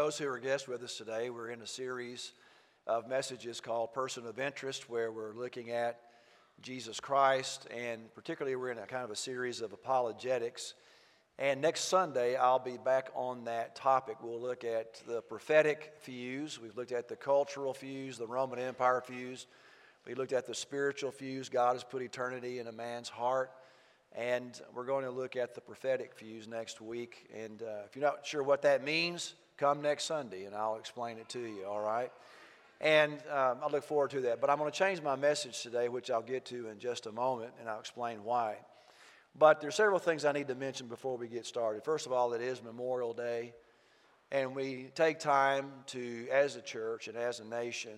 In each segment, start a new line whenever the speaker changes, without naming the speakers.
those who are guests with us today, we're in a series of messages called Person of Interest, where we're looking at Jesus Christ, and particularly we're in a kind of a series of apologetics. And next Sunday, I'll be back on that topic. We'll look at the prophetic fuse. We've looked at the cultural fuse, the Roman Empire fuse. We looked at the spiritual fuse. God has put eternity in a man's heart. And we're going to look at the prophetic fuse next week. And if you're not sure what that means, come next Sunday and I'll explain it to you, all right? And I look forward to that. But I'm going to change my message today, which I'll get to in just a moment, and I'll explain why. But there's several things I need to mention before we get started. First of all, it is Memorial Day, and we take time to, as a church and as a nation,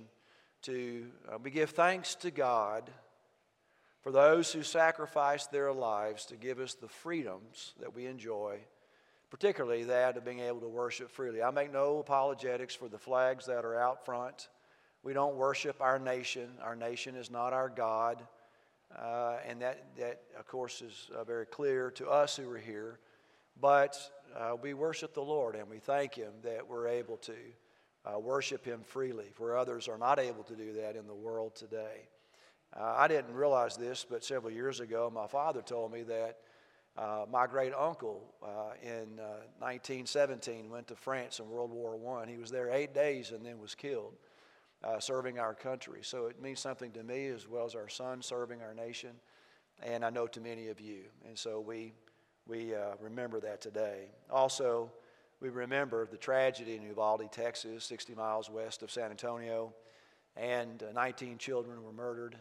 we give thanks to God for those who sacrificed their lives to give us the freedoms that we enjoy, particularly that of being able to worship freely. I make no apologetics for the flags that are out front. We don't worship our nation. Our nation is not our God. And that, of course, is very clear to us who are here. But we worship the Lord, and we thank Him that we're able to worship Him freely, where others are not able to do that in the world today. I didn't realize this, but several years ago, my father told me that my great-uncle in 1917 went to France in World War I. He was there 8 days and then was killed serving our country. So it means something to me as well as our son serving our nation, and I know to many of you. And so we remember that today. Also, we remember the tragedy in Uvalde, Texas, 60 miles west of San Antonio, and 19 children were murdered,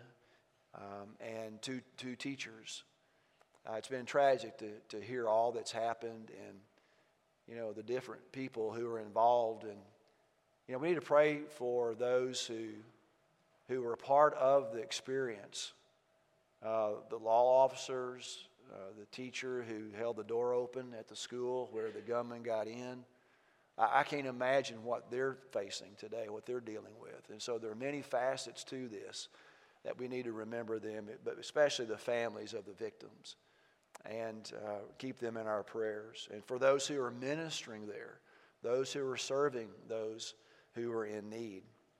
and two teachers. It's been tragic to hear all that's happened, and the different people who are involved. And we need to pray for those who were part of the experience. The law officers, the teacher who held the door open at the school where the gunman got in. I can't imagine what they're facing today, what they're dealing with. And so there are many facets to this that we need to remember them, but especially the families of the victims, and keep them in our prayers. And for those who are ministering there, those who are serving those who are in need.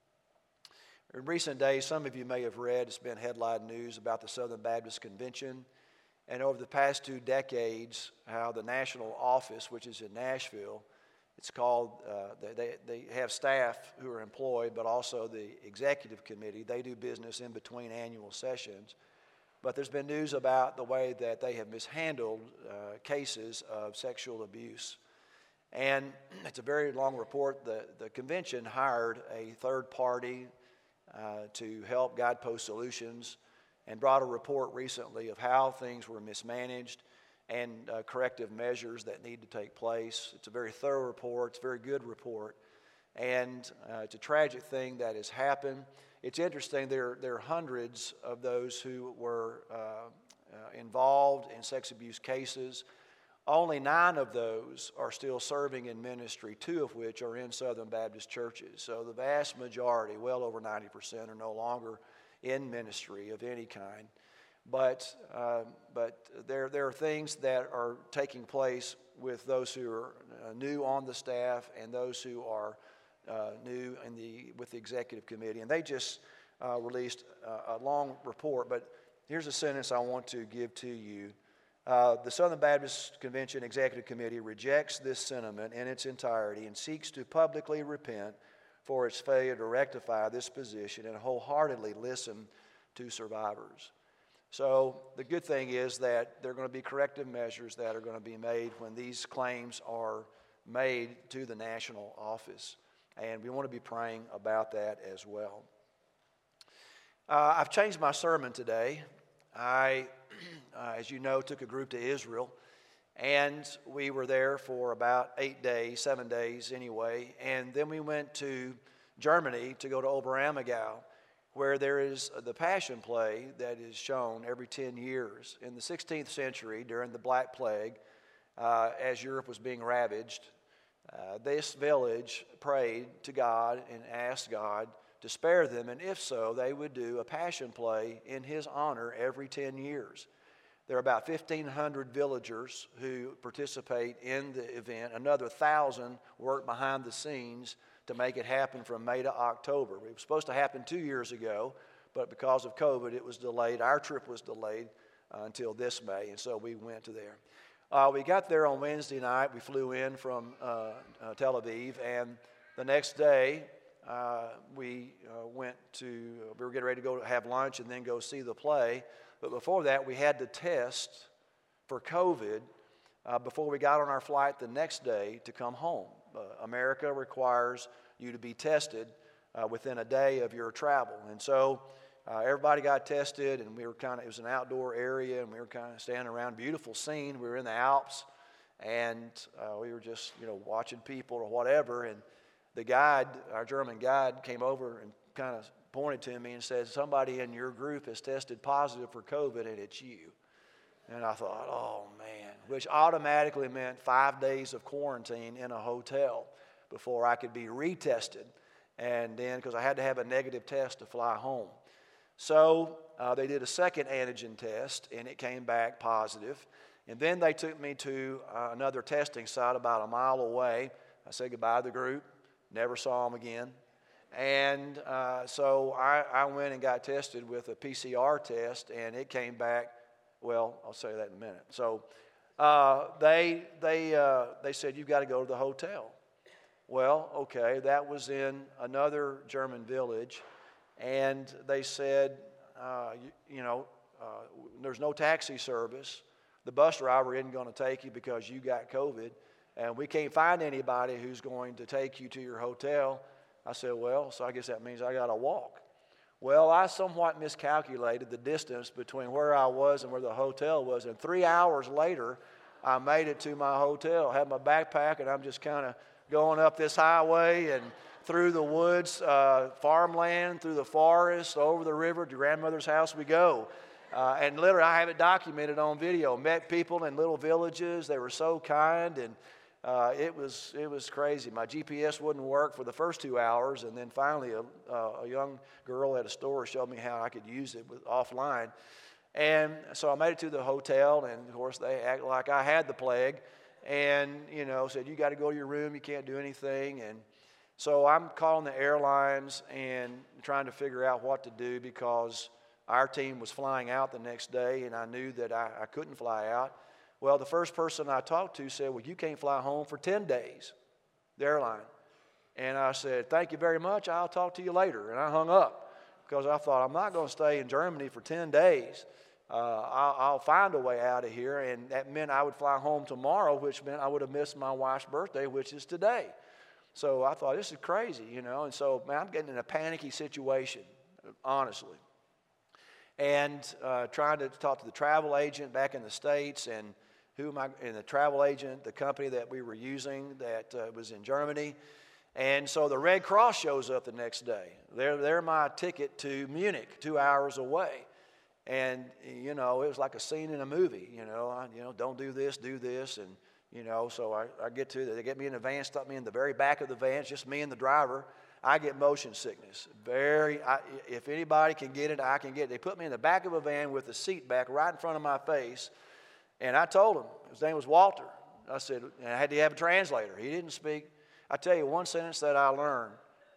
In recent days, some of you may have read, it's been headline news about the Southern Baptist Convention, and over the past 2 decades, how the national office, which is in Nashville, it's called, they have staff who are employed, but also the executive committee. They do business in between annual sessions. But there's been news about the way that they have mishandled cases of sexual abuse. And it's a very long report. The convention hired a third party to help Guidepost Solutions and brought a report recently of how things were mismanaged and corrective measures that need to take place. It's a very thorough report. It's a very good report. And it's a tragic thing that has happened. It's interesting, there are hundreds of those who were involved in sex abuse cases. Only 9 of those are still serving in ministry, 2 of which are in Southern Baptist churches. So the vast majority, well over 90%, are no longer in ministry of any kind. But there are things that are taking place with those who are new on the staff and those who are new with the executive committee. And they just released a long report, but here's a sentence I want to give to you. The Southern Baptist Convention Executive Committee rejects this sentiment in its entirety and seeks to publicly repent for its failure to rectify this position and wholeheartedly listen to survivors. So the good thing is that there are going to be corrective measures that are going to be made when these claims are made to the national office. And we want to be praying about that as well. I've changed my sermon today. I, as you know, took a group to Israel, and we were there for about 8 days, 7 days anyway, and then we went to Germany to go to Oberammergau, where there is the Passion Play that is shown every 10 years. In the 16th century, during the Black Plague, as Europe was being ravaged, this village prayed to God and asked God to spare them, and if so, they would do a Passion Play in His honor every 10 years. There are about 1,500 villagers who participate in the event. Another 1,000 work behind the scenes to make it happen from May to October. It was supposed to happen 2 years ago, but because of COVID, it was delayed. Our trip was delayed until this May, and so we went to there. We got there on Wednesday night. We flew in from Tel Aviv, and the next day we were getting ready to go have lunch and then go see the play. But before that, we had to test for COVID before we got on our flight the next day to come home. America requires you to be tested within a day of your travel. And so everybody got tested, and it was an outdoor area, and we were kind of standing around. Beautiful scene. We were in the Alps, and we were just, watching people or whatever. And the guide, our German guide, came over and kind of pointed to me and said, somebody in your group has tested positive for COVID, and it's you. And I thought, oh, man, which automatically meant 5 days of quarantine in a hotel before I could be retested, and then because I had to have a negative test to fly home. So they did a second antigen test, and it came back positive. And then they took me to another testing site about a mile away. I said goodbye to the group, never saw them again. And so I went and got tested with a PCR test, and it came back, well, I'll say that in a minute. So they said, you've got to go to the hotel. Well, okay, that was in another German village, and they said, there's no taxi service. The bus driver isn't going to take you because you got COVID, and we can't find anybody who's going to take you to your hotel. I said, well, so I guess that means I got to walk. Well, I somewhat miscalculated the distance between where I was and where the hotel was, and 3 hours later, I made it to my hotel. I had my backpack, and I'm just kind of going up this highway and through the woods, farmland, through the forest, over the river to grandmother's house we go. And literally, I have it documented on video. Met people in little villages. They were so kind, and it was crazy. My GPS wouldn't work for the first 2 hours, and then finally a young girl at a store showed me how I could use it offline. And so I made it to the hotel, and of course they acted like I had the plague, and said, you got to go to your room, you can't do anything. And so I'm calling the airlines and trying to figure out what to do, because our team was flying out the next day, and I knew that I couldn't fly out. Well, the first person I talked to said, well, you can't fly home for 10 days, the airline. And I said, thank you very much, I'll talk to you later. And I hung up because I thought, I'm not going to stay in Germany for 10 days. I'll find a way out of here. And that meant I would fly home tomorrow, which meant I would have missed my wife's birthday, which is today. So I thought, this is crazy, And so, man, I'm getting in a panicky situation, honestly. And trying to talk to the travel agent back in the States, and the travel agent, the company that we were using that was in Germany. And so the Red Cross shows up the next day. They're my ticket to Munich, 2 hours away. And, it was like a scene in a movie, don't do this, do this. And, so I get to it. They get me in the van, stuck me in the very back of the van, it's just me and the driver. I get motion sickness. If anybody can get it, I can get it. They put me in the back of a van with the seat back right in front of my face. And I told him, his name was Walter. I said, and I had to have a translator. He didn't speak. I tell you, one sentence that I learned,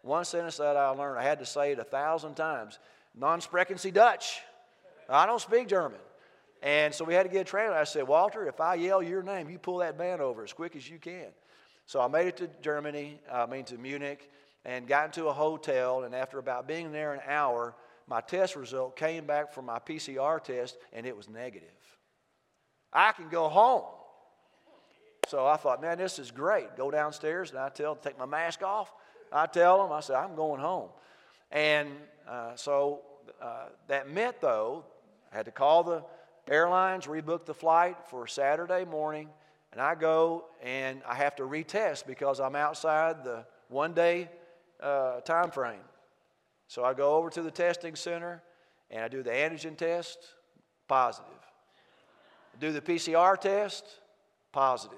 I had to say it 1,000 times. Non sprechen Sie Dutch. I don't speak German. And so we had to get a translator. I said, Walter, if I yell your name, you pull that van over as quick as you can. So I made it to Munich, and got into a hotel. And after about being there an hour, my test result came back from my PCR test, and it was negative. I can go home. So I thought, man, this is great. Go downstairs, and take my mask off. I tell them, I said, I'm going home. And so that meant, though, I had to call the airlines, rebook the flight for Saturday morning, and I go, and I have to retest because I'm outside the one-day time frame. So I go over to the testing center, and I do the antigen test, positive. Do the PCR test, positive.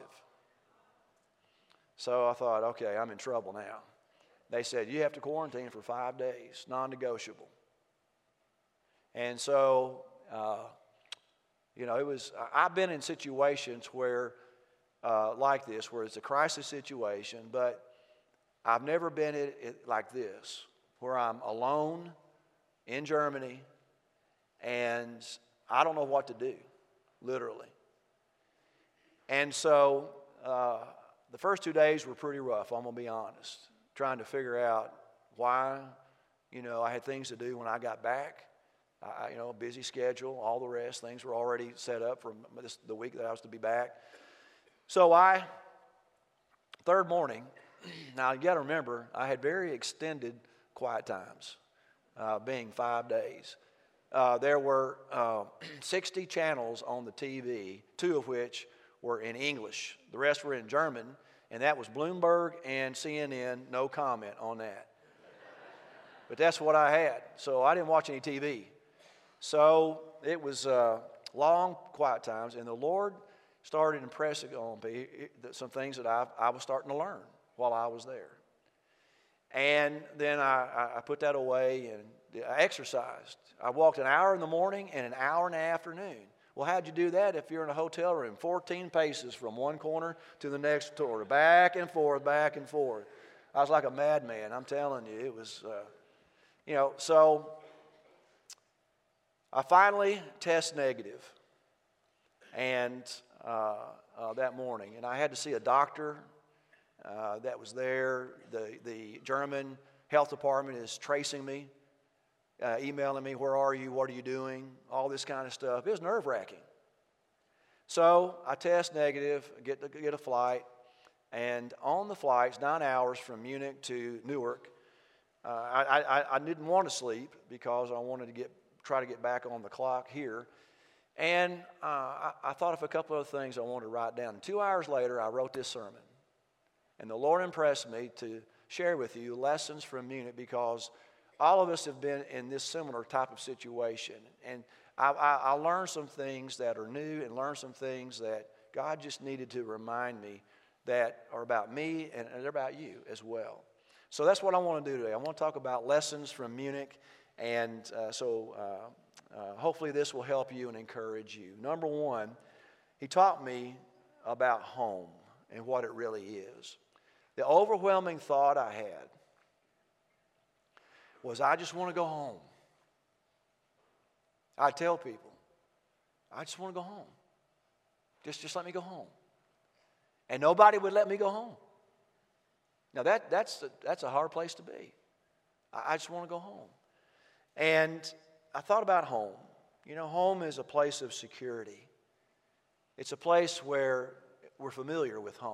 So I thought, okay, I'm in trouble now. They said, you have to quarantine for 5 days, non-negotiable. And so You know, I've been in situations where, like this, where it's a crisis situation, but I've never been in it like this, where I'm alone in Germany and I don't know what to do, literally. And so the first 2 days were pretty rough, I'm going to be honest, trying to figure out why. You know, I had things to do when I got back. You know, a busy schedule, all the rest. Things were already set up for the week that I was to be back. So third morning, now you got to remember, I had very extended quiet times, being 5 days. There were 60 channels on the TV, 2 of which were in English. The rest were in German, and that was Bloomberg and CNN, no comment on that. But that's what I had, so I didn't watch any TV. So it was long, quiet times, and the Lord started impressing on me some things that I was starting to learn while I was there. And then I put that away and I exercised. I walked an hour in the morning and an hour in the afternoon. Well, how'd you do that if you're in a hotel room? 14 paces from one corner to the next corner, back and forth, back and forth. I was like a madman, I'm telling you. It was, you know, so I finally test negative and that morning. And I had to see a doctor that was there. The German health department is tracing me, emailing me, where are you, what are you doing, all this kind of stuff. It was nerve-wracking. So I test negative, get a flight, and on the flight, it's 9 hours from Munich to Newark. I didn't want to sleep because I wanted to try to get back on the clock here. And I thought of a couple of things I wanted to write down. 2 hours later, I wrote this sermon. And the Lord impressed me to share with you lessons from Munich, because all of us have been in this similar type of situation. And I learned some things that are new and learned some things that God just needed to remind me that are about me and they're about you as well. So that's what I want to do today. I want to talk about lessons from Munich. And hopefully this will help you and encourage you. Number one, he taught me about home and what it really is. The overwhelming thought I had was, I just want to go home. I tell people, I just want to go home. Just let me go home. And nobody would let me go home. Now that's a hard place to be. I just want to go home. And I thought about home. You know, home is a place of security. It's a place where we're familiar with home.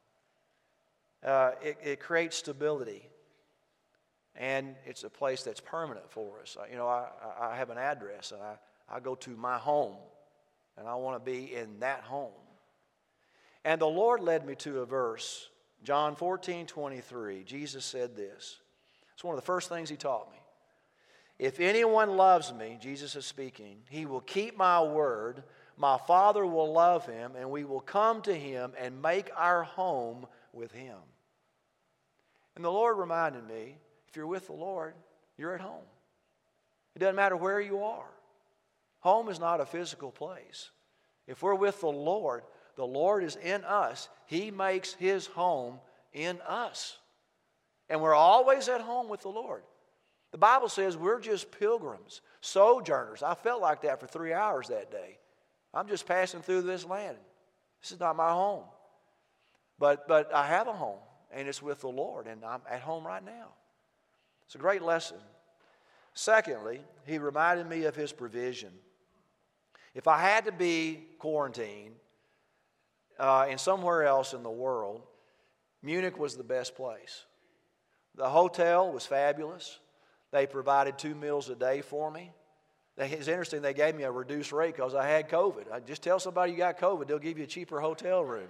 It creates stability. And it's a place that's permanent for us. You know, I have an address, and I go to my home, and I want to be in that home. And the Lord led me to a verse, John 14:23. Jesus said this. It's one of the first things he taught me. If anyone loves me, Jesus is speaking, he will keep my word. My Father will love him, and we will come to him and make our home with him. And the Lord reminded me, if you're with the Lord, you're at home. It doesn't matter where you are. Home is not a physical place. If we're with the Lord is in us. He makes his home in us. And we're always at home with the Lord. The Bible says we're just pilgrims, sojourners. I felt like that for 3 hours that day. I'm just passing through this land. This is not my home. But I have a home, and it's with the Lord, and I'm at home right now. It's a great lesson. Secondly, he reminded me of his provision. If I had to be quarantined in somewhere else in the world, Munich was the best place. The hotel was fabulous. They provided 2 meals a day for me. It's interesting, they gave me a reduced rate because I had COVID. I just tell somebody you got COVID, they'll give you a cheaper hotel room.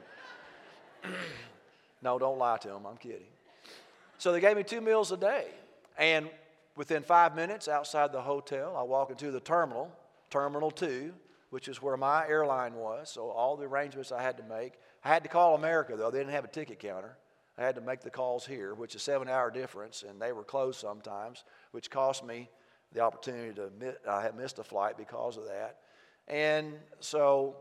No, don't lie to them, I'm kidding. So they gave me 2 meals a day. And within 5 minutes outside the hotel, I walk into the terminal, Terminal 2, which is where my airline was. So all the arrangements I had to make. I had to call America, though. They didn't have a ticket counter. I had to make the calls here, which is a 7-hour difference, and they were closed sometimes, which cost me the opportunity to I had missed a flight because of that. And so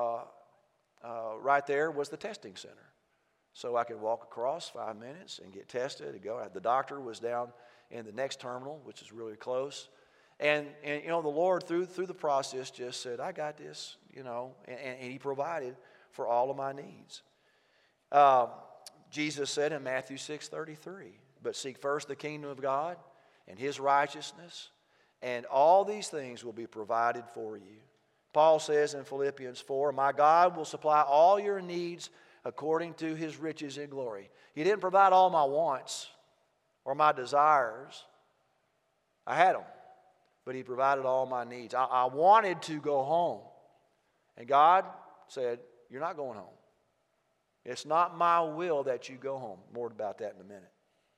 right there was the testing center. So I could walk across 5 minutes and get tested and go. The doctor was down in the next terminal, which is really close. And you know, the Lord, through the process, just said, I got this, you know, and He provided for all of my needs. Jesus said in Matthew 6:33, but seek first the kingdom of God and His righteousness, and all these things will be provided for you. Paul says in Philippians 4, my God will supply all your needs according to His riches in glory. He didn't provide all my wants or my desires. I had them, but He provided all my needs. I wanted to go home, and God said, you're not going home. It's not my will that you go home. More about that in a minute.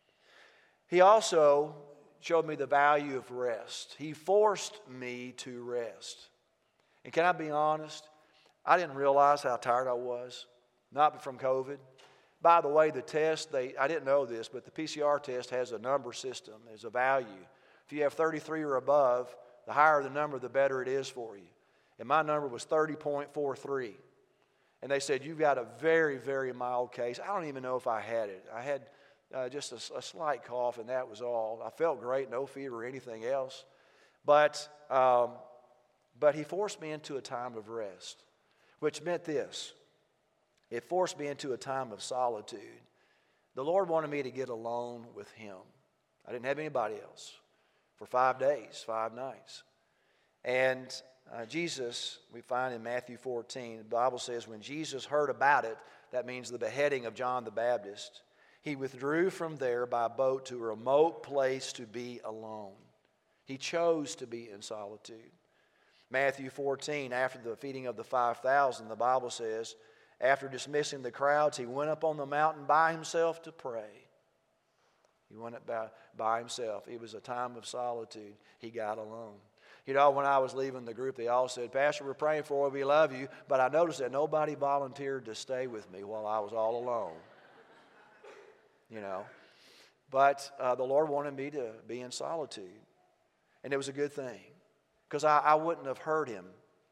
He also showed me the value of rest. He forced me to rest. And can I be honest? I didn't realize how tired I was, not from COVID. By the way, the test, I didn't know this, but the PCR test has a number system. There's a value. If you have 33 or above, the higher the number, the better it is for you. And my number was 30.43. And they said, you've got a very, very mild case. I don't even know if I had it. I had just a slight cough, and that was all. I felt great, no fever or anything else. But He forced me into a time of rest, which meant this. It forced me into a time of solitude. The Lord wanted me to get alone with Him. I didn't have anybody else for 5 days, 5 nights. And Jesus, we find in Matthew 14, the Bible says when Jesus heard about it, that means the beheading of John the Baptist, He withdrew from there by boat to a remote place to be alone. He chose to be in solitude. Matthew 14, after the feeding of the 5,000, the Bible says, after dismissing the crowds, He went up on the mountain by Himself to pray. He went up by Himself. It was a time of solitude. He got alone. You know, when I was leaving the group, they all said, Pastor, we're praying for you, we love you. But I noticed that nobody volunteered to stay with me while I was all alone. You know. But the Lord wanted me to be in solitude. And it was a good thing. Because I wouldn't have heard Him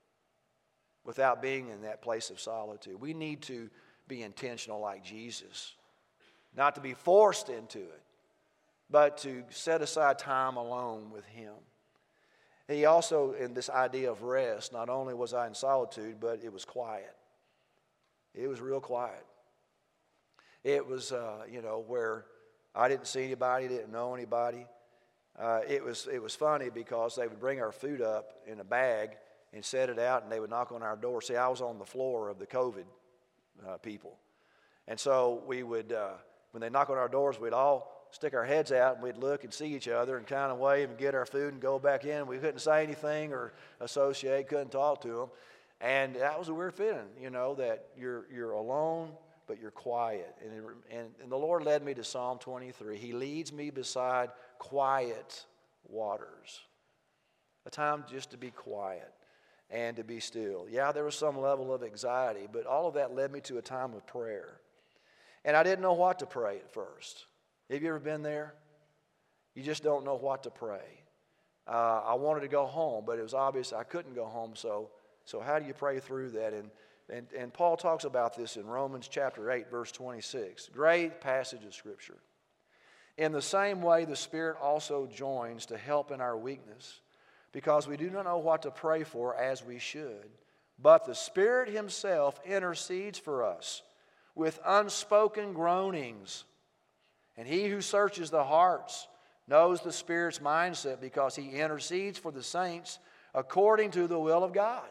without being in that place of solitude. We need to be intentional like Jesus. Not to be forced into it, but to set aside time alone with Him. He also, in this idea of rest, not only was I in solitude, but it was quiet. It was real quiet. It was, where I didn't see anybody, didn't know anybody. It was funny because they would bring our food up in a bag and set it out, and they would knock on our door. See, I was on the floor of the COVID people. And so we would, when they knock on our doors, we'd all stick our heads out, and we'd look and see each other and kind of wave and get our food and go back in. We couldn't say anything or associate, couldn't talk to them. And that was a weird feeling, that you're alone, but you're quiet. And the Lord led me to Psalm 23. He leads me beside quiet waters. A time just to be quiet and to be still. Yeah, there was some level of anxiety, but all of that led me to a time of prayer. And I didn't know what to pray at first. Have you ever been there? You just don't know what to pray. I wanted to go home, but it was obvious I couldn't go home, so how do you pray through that? And Paul talks about this in Romans chapter 8, verse 26. Great passage of Scripture. In the same way, the Spirit also joins to help in our weakness, because we do not know what to pray for as we should. But the Spirit Himself intercedes for us with unspoken groanings. And He who searches the hearts knows the Spirit's mindset, because He intercedes for the saints according to the will of God.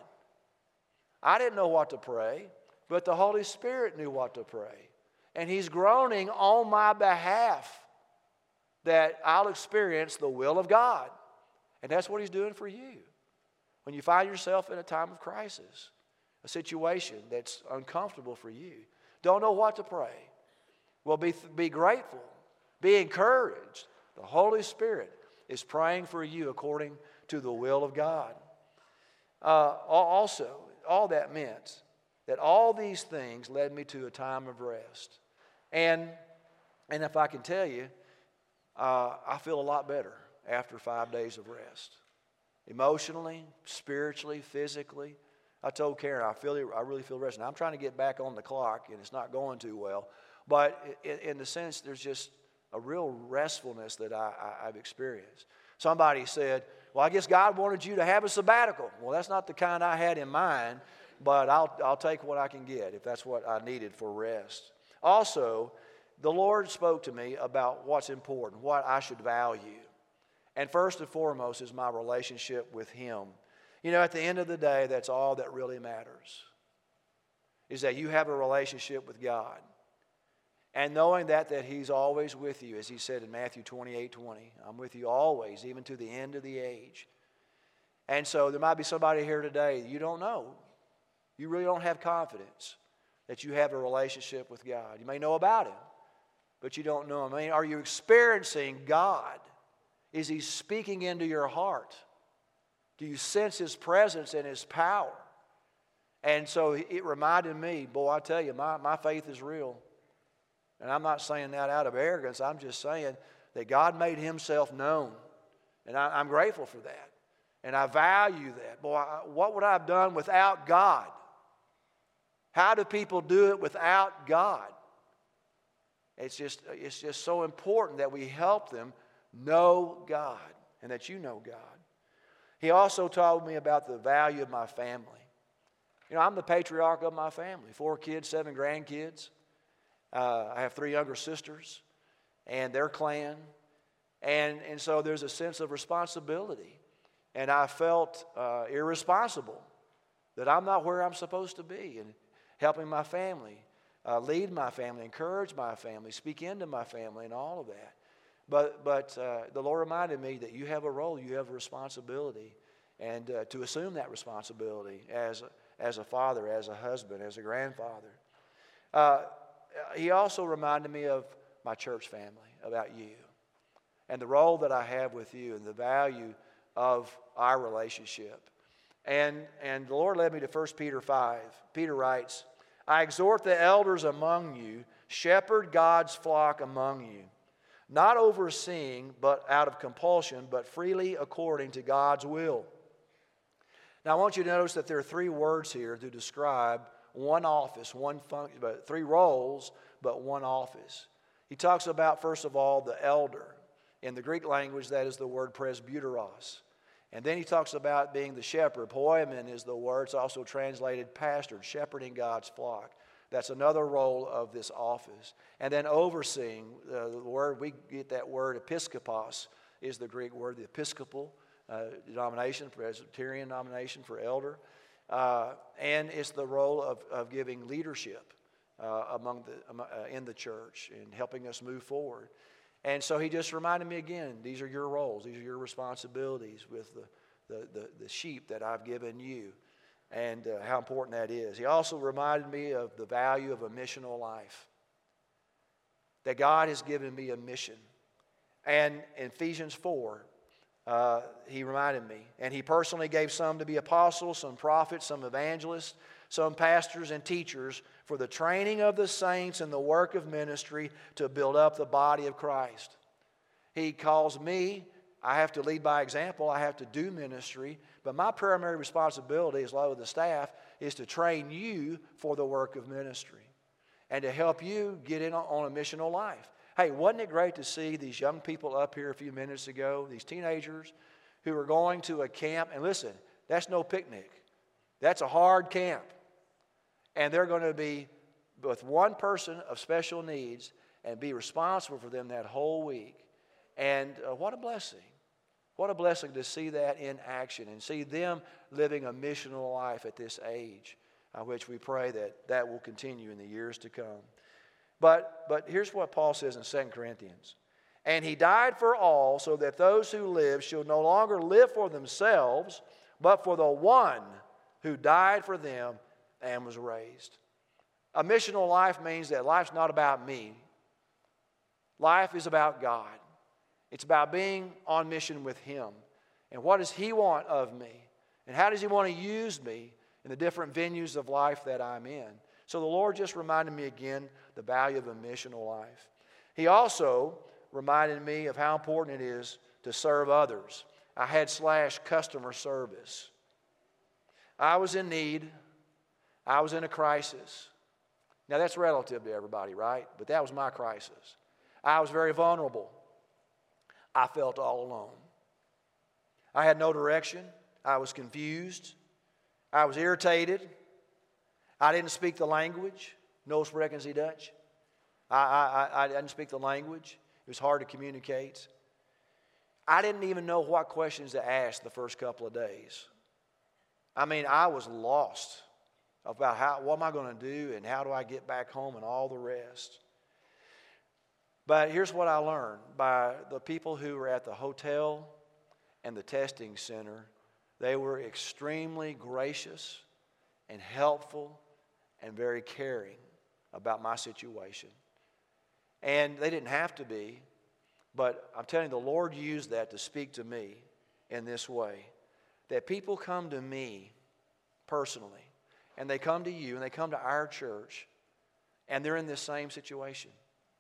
I didn't know what to pray, but the Holy Spirit knew what to pray. And He's groaning on my behalf that I'll experience the will of God. And that's what He's doing for you. When you find yourself in a time of crisis, a situation that's uncomfortable for you, don't know what to pray, well, be grateful. Be encouraged. The Holy Spirit is praying for you according to the will of God. Also, all that meant that all these things led me to a time of rest. And if I can tell you, I feel a lot better after 5 days of rest. emotionally, spiritually, physically. I told Karen, I really feel rested. Now, I'm trying to get back on the clock, and it's not going too well. But in the sense, there's just a real restfulness that I've experienced. Somebody said, well, I guess God wanted you to have a sabbatical. Well, that's not the kind I had in mind, but I'll take what I can get if that's what I needed for rest. Also, the Lord spoke to me about what's important, what I should value. And first and foremost is my relationship with Him. You know, at the end of the day, that's all that really matters, is that you have a relationship with God. And knowing that He's always with you, as He said in Matthew 28:20, I'm with you always, even to the end of the age. And so there might be somebody here today, you don't know. You really don't have confidence that you have a relationship with God. You may know about Him, but you don't know Him. I mean, are you experiencing God? Is He speaking into your heart? Do you sense His presence and His power? And so it reminded me, boy, I tell you, my faith is real. And I'm not saying that out of arrogance. I'm just saying that God made Himself known. And I'm grateful for that. And I value that. Boy, what would I have done without God? How do people do it without God? It's just so important that we help them know God and that you know God. He also told me about the value of my family. You know, I'm the patriarch of my family. 4 kids, 7 grandkids. I have 3 younger sisters and their clan. And so there's a sense of responsibility. And I felt irresponsible that I'm not where I'm supposed to be and helping my family, lead my family, encourage my family, speak into my family and all of that. But the Lord reminded me that you have a role, you have a responsibility, and to assume that responsibility as a father, as a husband, as a grandfather. He also reminded me of my church family, about you, and the role that I have with you and the value of our relationship. And the Lord led me to 1 Peter 5. Peter writes, I exhort the elders among you, shepherd God's flock among you, not overseeing, but out of compulsion, but freely according to God's will. Now I want you to notice that there are 3 words here to describe one office, one function, but 3 roles, but one office. He talks about, first of all, the elder. In the Greek language, that is the word presbyteros. And then he talks about being the shepherd. Poimen is the word. It's also translated pastor, shepherding God's flock. That's another role of this office. And then overseeing, the word, we get that word episkopos is the Greek word, the Episcopal denomination, Presbyterian denomination for elder. And it's the role of giving leadership in the church and helping us move forward. And so he just reminded me again, these are your roles, these are your responsibilities with the sheep that I've given you, and how important that is. He also reminded me of the value of a missional life, that God has given me a mission. And in Ephesians 4, he reminded me, and he personally gave some to be apostles, some prophets, some evangelists, some pastors and teachers for the training of the saints and the work of ministry to build up the body of Christ. He calls me, I have to lead by example, I have to do ministry, but my primary responsibility as well as the staff is to train you for the work of ministry and to help you get in on a missional life. Hey, wasn't it great to see these young people up here a few minutes ago, these teenagers who are going to a camp? And listen, that's no picnic. That's a hard camp. And they're going to be with one person of special needs and be responsible for them that whole week. And what a blessing. What a blessing to see that in action and see them living a missional life at this age, which we pray that will continue in the years to come. But here's what Paul says in 2 Corinthians. And he died for all, so that those who live shall no longer live for themselves, but for the one who died for them and was raised. A missional life means that life's not about me. Life is about God. It's about being on mission with Him. And what does He want of me? And how does He want to use me in the different venues of life that I'm in? So the Lord just reminded me again the value of a missional life. He also reminded me of how important it is to serve others. I had / customer service. I was in need. I was in a crisis. Now that's relative to everybody, right? But that was my crisis. I was very vulnerable. I felt all alone. I had no direction. I was confused. I was irritated. I didn't speak the language. No spreken Sie Dutch. I didn't speak the language. It was hard to communicate. I didn't even know what questions to ask the first couple of days. I mean, I was lost about what am I going to do and how do I get back home and all the rest. But here's what I learned by the people who were at the hotel and the testing center. They were extremely gracious and helpful and very caring about my situation. And they didn't have to be, but I'm telling you, the Lord used that to speak to me in this way. That people come to me personally, and they come to you, and they come to our church, and they're in this same situation.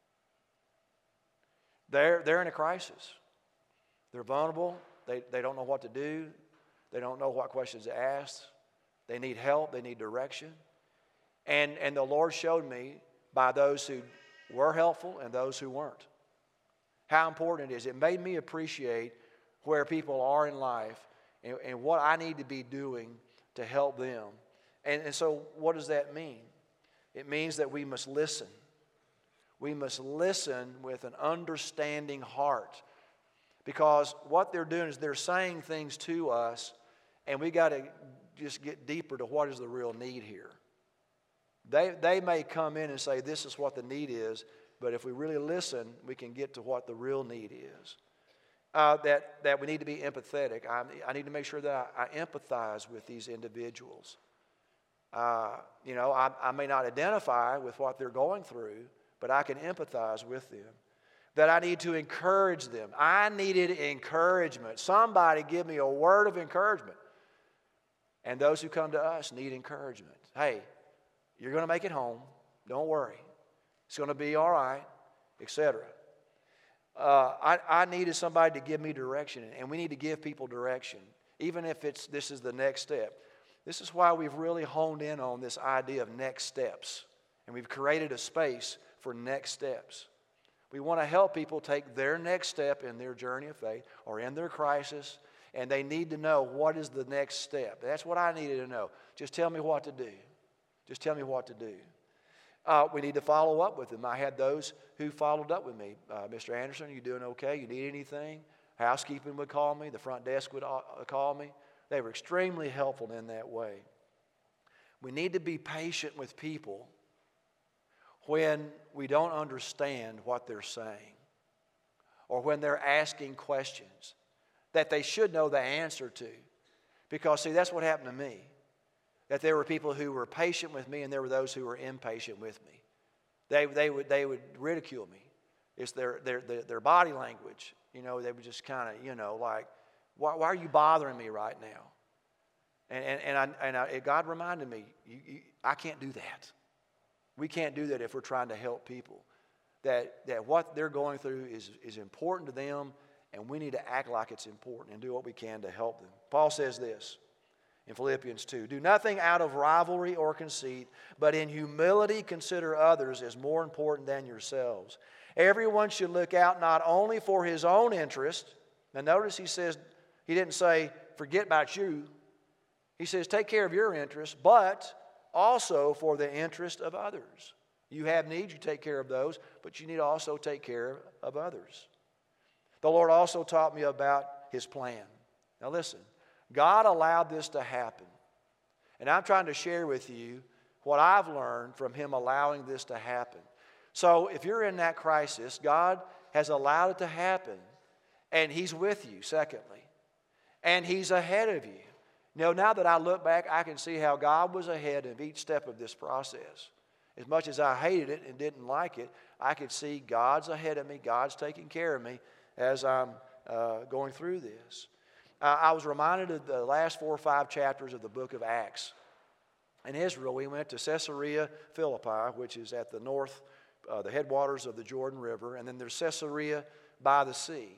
They're in a crisis. They're vulnerable. They don't know what to do. They don't know what questions to ask. They need help. They need direction. And the Lord showed me by those who were helpful and those who weren't how important it is. It made me appreciate where people are in life and what I need to be doing to help them. And so what does that mean? It means that we must listen. We must listen with an understanding heart. Because what they're doing is they're saying things to us, and we got to just get deeper to what is the real need here. They may come in and say this is what the need is, but if we really listen, we can get to what the real need is. That we need to be empathetic. I need to make sure that I empathize with these individuals. I may not identify with what they're going through, but I can empathize with them. That I need to encourage them. I needed encouragement. Somebody give me a word of encouragement. And those who come to us need encouragement. Hey, you're going to make it home. Don't worry. It's going to be all right, etc. I needed somebody to give me direction, and we need to give people direction, even if this is the next step. This is why we've really honed in on this idea of next steps, and we've created a space for next steps. We want to help people take their next step in their journey of faith or in their crisis, and they need to know what is the next step. That's what I needed to know. Just tell me what to do. Just tell me what to do. We need to follow up with them. I had those who followed up with me. Mr. Anderson, you doing okay? You need anything? Housekeeping would call me. The front desk would call me. They were extremely helpful in that way. We need to be patient with people when we don't understand what they're saying or when they're asking questions that they should know the answer to. Because, see, that's what happened to me. That there were people who were patient with me and there were those who were impatient with me. They would ridicule me. It's their body language. They would just kind of, like, why are you bothering me right now? And God reminded me, I can't do that. We can't do that if we're trying to help people. That what they're going through is important to them, and we need to act like it's important and do what we can to help them. Paul says this in Philippians 2, do nothing out of rivalry or conceit, but in humility consider others as more important than yourselves. Everyone should look out not only for his own interest. Now notice he didn't say forget about you. He says take care of your interests, but also for the interest of others. You have needs, you take care of those, but you need to also take care of others. The Lord also taught me about His plan. Now listen, God allowed this to happen. And I'm trying to share with you what I've learned from Him allowing this to happen. So if you're in that crisis, God has allowed it to happen, and He's with you, secondly. And He's ahead of you. Now that I look back, I can see how God was ahead of each step of this process. As much as I hated it and didn't like it, I could see God's ahead of me, God's taking care of me as I'm going through this. I was reminded of the last 4 or 5 chapters of the book of Acts. In Israel, we went to Caesarea Philippi, which is at the north, the headwaters of the Jordan River, and then there's Caesarea by the sea.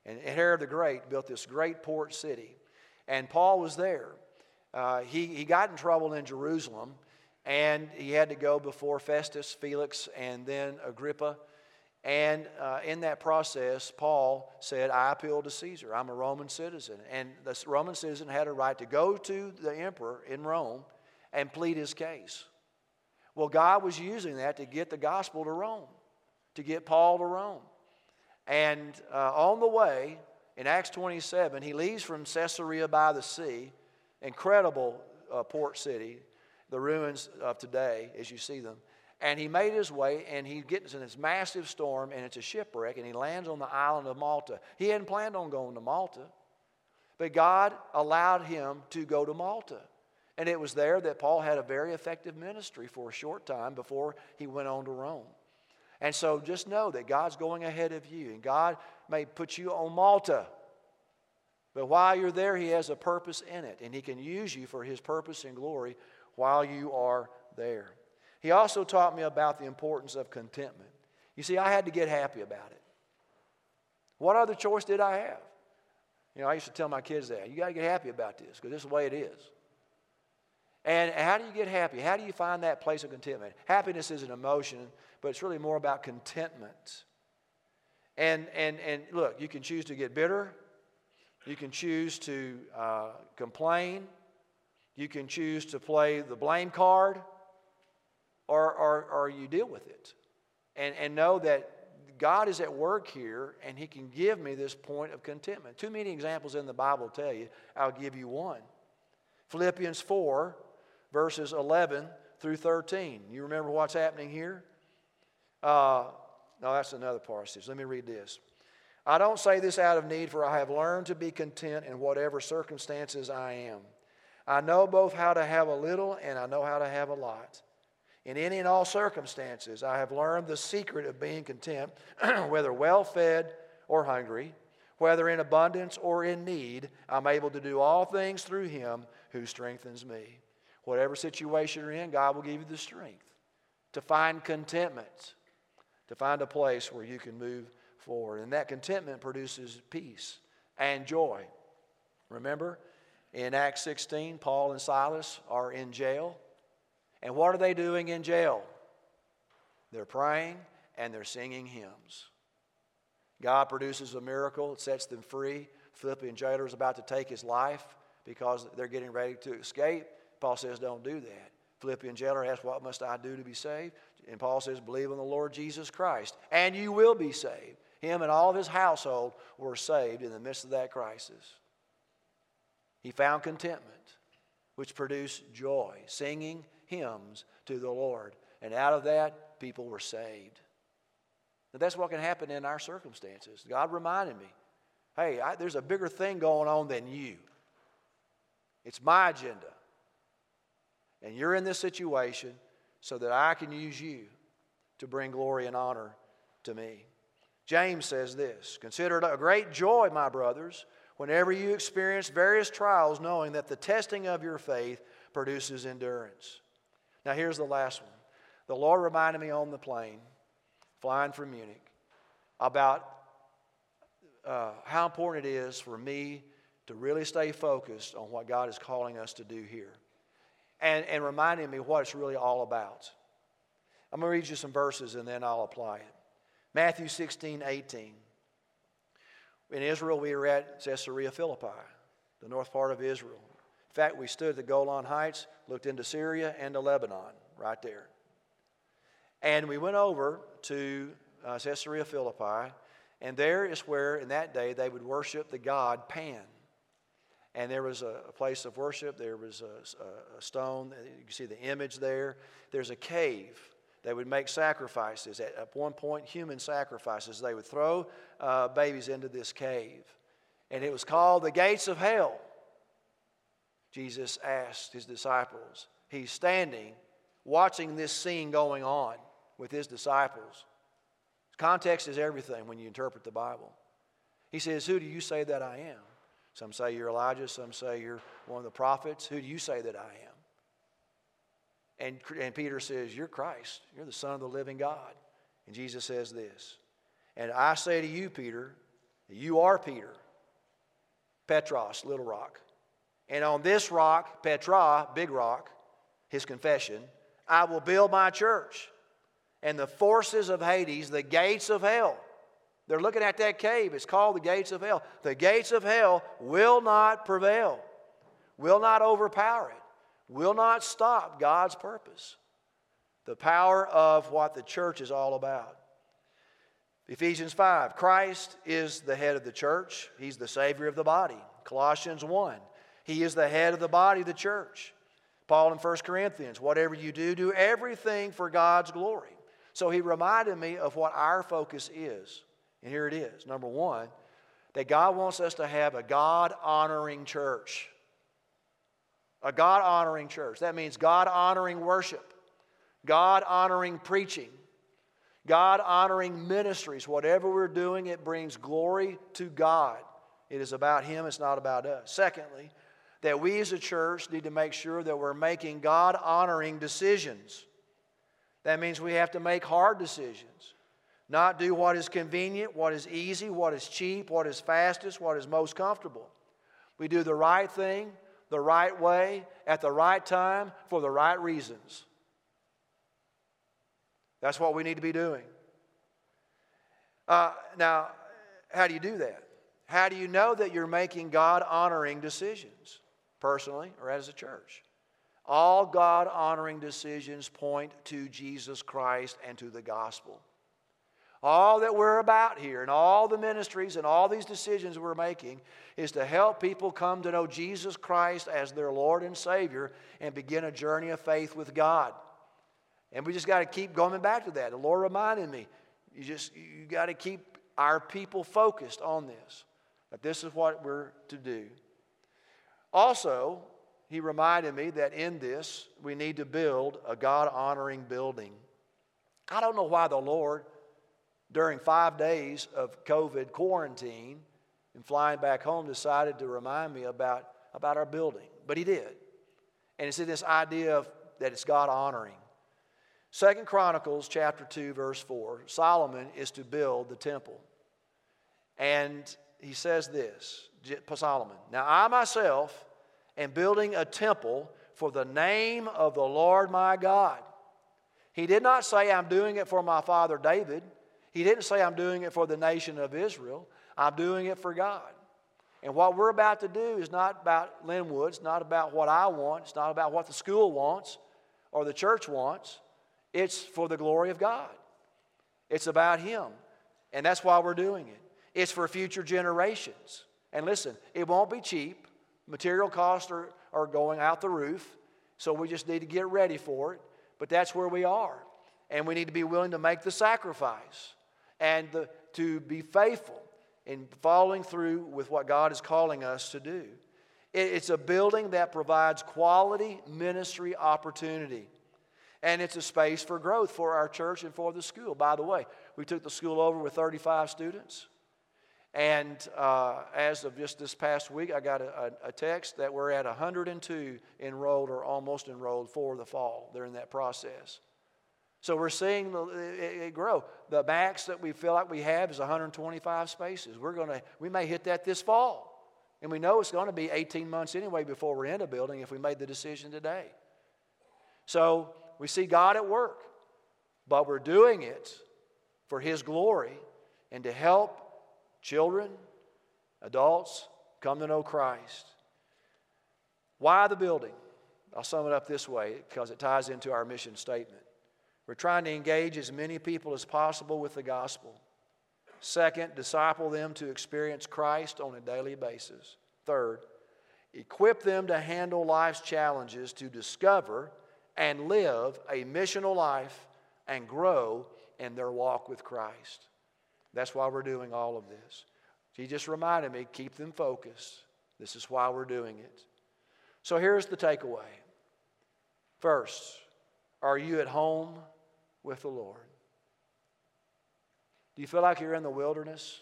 And Herod the Great built this great port city. And Paul was there. He got in trouble in Jerusalem, and he had to go before Festus, Felix, and then Agrippa. And in that process, Paul said, I appeal to Caesar. I'm a Roman citizen. And the Roman citizen had a right to go to the emperor in Rome and plead his case. Well, God was using that to get the gospel to Rome, to get Paul to Rome. And on the way, in Acts 27, he leaves from Caesarea by the sea, incredible port city, the ruins of today as you see them. And he made his way, and he gets in this massive storm, and it's a shipwreck, and he lands on the island of Malta. He hadn't planned on going to Malta, but God allowed him to go to Malta. And it was there that Paul had a very effective ministry for a short time before he went on to Rome. And so just know that God's going ahead of you, and God may put you on Malta. But while you're there, He has a purpose in it, and He can use you for His purpose and glory while you are there. He also taught me about the importance of contentment. You see, I had to get happy about it. What other choice did I have? I used to tell my kids that. You got to get happy about this, because this is the way it is. And how do you get happy? How do you find that place of contentment? Happiness is an emotion, but it's really more about contentment. And look, you can choose to get bitter. You can choose to complain. You can choose to play the blame card, or you deal with it. And know that God is at work here, and He can give me this point of contentment. Too many examples in the Bible tell you. I'll give you one. Philippians 4, verses 11 through 13. You remember what's happening here? No, that's another passage. Let me read this. I don't say this out of need, for I have learned to be content in whatever circumstances I am. I know both how to have a little and I know how to have a lot. In any and all circumstances, I have learned the secret of being content, whether well-fed or hungry, whether in abundance or in need. I'm able to do all things through Him who strengthens me. Whatever situation you're in, God will give you the strength to find contentment, to find a place where you can move forward. And that contentment produces peace and joy. Remember, in Acts 16, Paul and Silas are in jail. And what are they doing in jail? They're praying and they're singing hymns. God produces a miracle. It sets them free. Philippian jailer is about to take his life because they're getting ready to escape. Paul says, don't do that. Philippian jailer asks, what must I do to be saved? And Paul says, believe in the Lord Jesus Christ, and you will be saved. Him and all of his household were saved in the midst of that crisis. He found contentment, which produced joy, singing hymns to the Lord. And out of that, people were saved. And that's what can happen in our circumstances. God reminded me, hey, there's a bigger thing going on than you. It's my agenda. And you're in this situation so that I can use you to bring glory and honor to me. James says this, consider it a great joy, my brothers, whenever you experience various trials, knowing that the testing of your faith produces endurance. Now here's the last one. The Lord reminded me on the plane, flying from Munich, about how important it is for me to really stay focused on what God is calling us to do here. And reminding me what it's really all about. I'm going to read you some verses and then I'll apply it. Matthew 16:18. In Israel, we were at Caesarea Philippi, the north part of Israel. In fact, we stood at the Golan Heights, looked into Syria and to Lebanon, right there. And we went over to Caesarea Philippi, and there is where, in that day, they would worship the god Pan. And there was a place of worship. There was a stone. You can see the image there. There's a cave. They would make sacrifices. At one point, human sacrifices. They would throw babies into this cave. And it was called the gates of hell. Jesus asked his disciples. He's standing, watching this scene going on with his disciples. Context is everything when you interpret the Bible. He says, who do you say that I am? Some say you're Elijah. Some say you're one of the prophets. Who do you say that I am? And Peter says, you're Christ. You're the Son of the living God. And Jesus says this, and I say to you, Peter, You are Peter. Petros, little rock. And on this rock, Petra, big rock, his confession, I will build my church. And the forces of Hades, the gates of hell, they're looking at that cave. It's called the gates of hell. The gates of hell will not prevail, will not overpower it, will not stop God's purpose. The power of what the church is all about. Ephesians 5, Christ is the head of the church. He's the Savior of the body. Colossians 1, He is the head of the body of the church. Paul in 1 Corinthians, whatever you do, do everything for God's glory. So he reminded me of what our focus is. And here it is. Number one, that God wants us to have a God-honoring church. A God-honoring church. That means God-honoring worship, God-honoring preaching, God-honoring ministries. Whatever we're doing, it brings glory to God. It is about Him, it's not about us. Secondly, that we as a church need to make sure that we're making God-honoring decisions. That means we have to make hard decisions. Not do what is convenient, what is easy, what is cheap, what is fastest, what is most comfortable. We do the right thing, the right way, at the right time, for the right reasons. That's what we need to be doing. Now, how do you do that? How do you know that you're making God-honoring decisions, personally or as a church? All God-honoring decisions point to Jesus Christ and to the gospel. All that we're about here and all the ministries and all these decisions we're making is to help people come to know Jesus Christ as their Lord and Savior and begin a journey of faith with God. And we just got to keep going back to that. The Lord reminded me, you got to keep our people focused on this. That this is what we're to do. Also, He reminded me that in this, we need to build a God-honoring building. I don't know why the Lord, during 5 days of COVID quarantine and flying back home, decided to remind me about our building. But He did. And it's in this idea of that it's God-honoring. 2 Chronicles chapter 2, verse 4, Solomon is to build the temple. And he says this, Solomon, now I myself am building a temple for the name of the Lord my God. He did not say I'm doing it for my father David. He didn't say I'm doing it for the nation of Israel. I'm doing it for God. And what we're about to do is not about Linwood. It's not about what I want. It's not about what the school wants or the church wants. It's for the glory of God. It's about Him. And that's why we're doing it. It's for future generations. And listen, it won't be cheap. Material costs are going out the roof. So we just need to get ready for it. But that's where we are. And we need to be willing to make the sacrifice and to be faithful in following through with what God is calling us to do. It's a building that provides quality ministry opportunity. And it's a space for growth for our church and for the school. By the way, we took the school over with 35 students. And as of just this past week, I got a text that we're at 102 enrolled or almost enrolled for the fall. They're in that process. So we're seeing it grow. The max that we feel like we have is 125 spaces. We may hit that this fall. And we know it's going to be 18 months anyway before we're in a building if we made the decision today. So we see God at work. But we're doing it for His glory and to help children, adults, come to know Christ. Why the building? I'll sum it up this way because it ties into our mission statement. We're trying to engage as many people as possible with the gospel. Second, disciple them to experience Christ on a daily basis. Third, equip them to handle life's challenges to discover and live a missional life and grow in their walk with Christ. That's why we're doing all of this. He just reminded me, keep them focused. This is why we're doing it. So here's the takeaway. First, are you at home with the Lord? Do you feel like you're in the wilderness?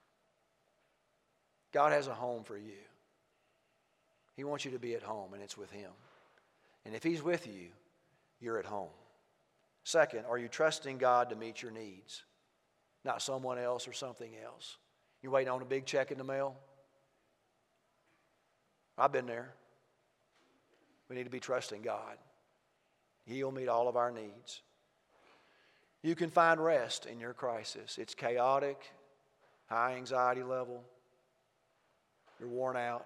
God has a home for you. He wants you to be at home, and it's with Him. And if He's with you, you're at home. Second, are you trusting God to meet your needs? Not someone else or something else. You're waiting on a big check in the mail? I've been there. We need to be trusting God. He'll meet all of our needs. You can find rest in your crisis. It's chaotic, high anxiety level. You're worn out.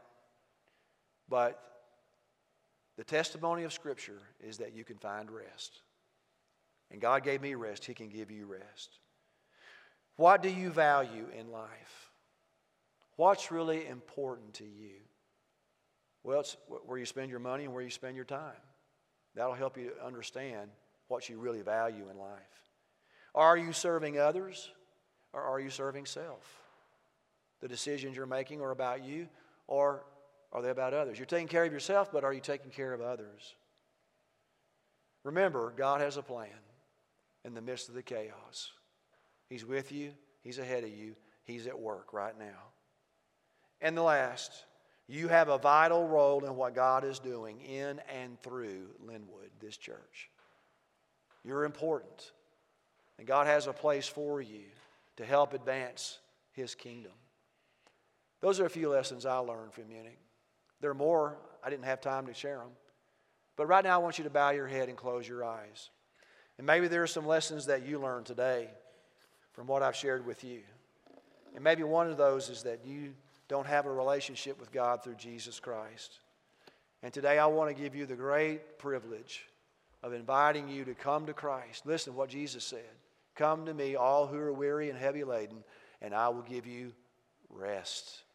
But the testimony of Scripture is that you can find rest. And God gave me rest. He can give you rest. What do you value in life? What's really important to you? Well, it's where you spend your money and where you spend your time. That'll help you understand what you really value in life. Are you serving others or are you serving self? The decisions you're making are about you or are they about others? You're taking care of yourself, but are you taking care of others? Remember, God has a plan in the midst of the chaos. He's with you. He's ahead of you. He's at work right now. And the last, you have a vital role in what God is doing in and through Linwood, this church. You're important. And God has a place for you to help advance His kingdom. Those are a few lessons I learned from Munich. There are more. I didn't have time to share them. But right now I want you to bow your head and close your eyes. And maybe there are some lessons that you learned today from what I've shared with you. And maybe one of those is that you don't have a relationship with God through Jesus Christ. And today I want to give you the great privilege of inviting you to come to Christ. Listen to what Jesus said. Come to me, all who are weary and heavy laden, and I will give you rest.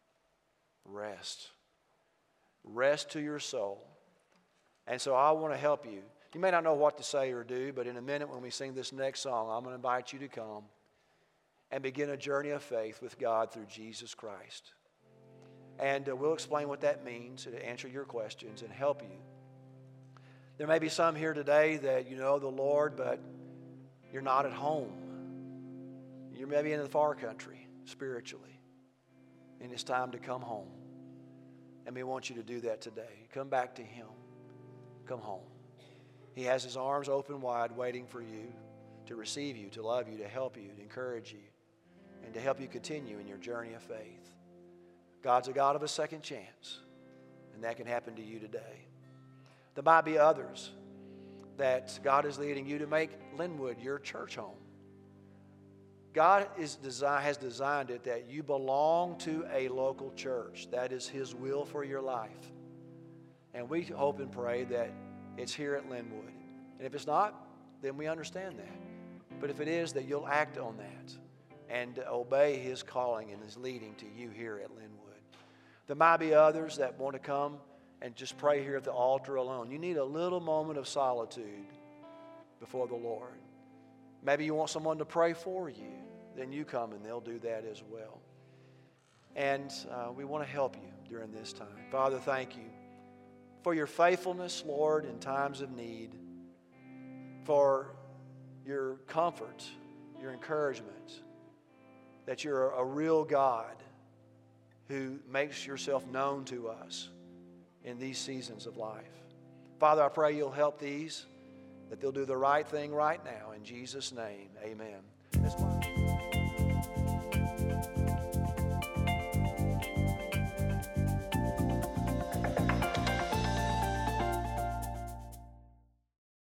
Rest. Rest to your soul. And so I want to help you. You may not know what to say or do, but in a minute when we sing this next song, I'm going to invite you to come and begin a journey of faith with God through Jesus Christ. And we'll explain what that means to answer your questions and help you. There may be some here today that you know the Lord, but you're not at home. You're maybe in the far country spiritually, and it's time to come home. And we want you to do that today. Come back to Him. Come home. He has His arms open wide waiting for you to receive you, to love you, to help you, to encourage you, and to help you continue in your journey of faith. God's a God of a second chance, and that can happen to you today. There might be others that God is leading you to make Linwood your church home. God has designed it that you belong to a local church. That is His will for your life. And we hope and pray that it's here at Linwood. And if it's not, then we understand that. But if it is, that you'll act on that and obey His calling and His leading to you here at Linwood. There might be others that want to come and just pray here at the altar alone. You need a little moment of solitude before the Lord. Maybe you want someone to pray for you. Then you come and they'll do that as well. And we want to help you during this time. Father, thank you for your faithfulness, Lord, in times of need, for your comfort, your encouragement, that you're a real God who makes yourself known to us in these seasons of life. Father, I pray you'll help these, that they'll do the right thing right now. In Jesus' name, amen.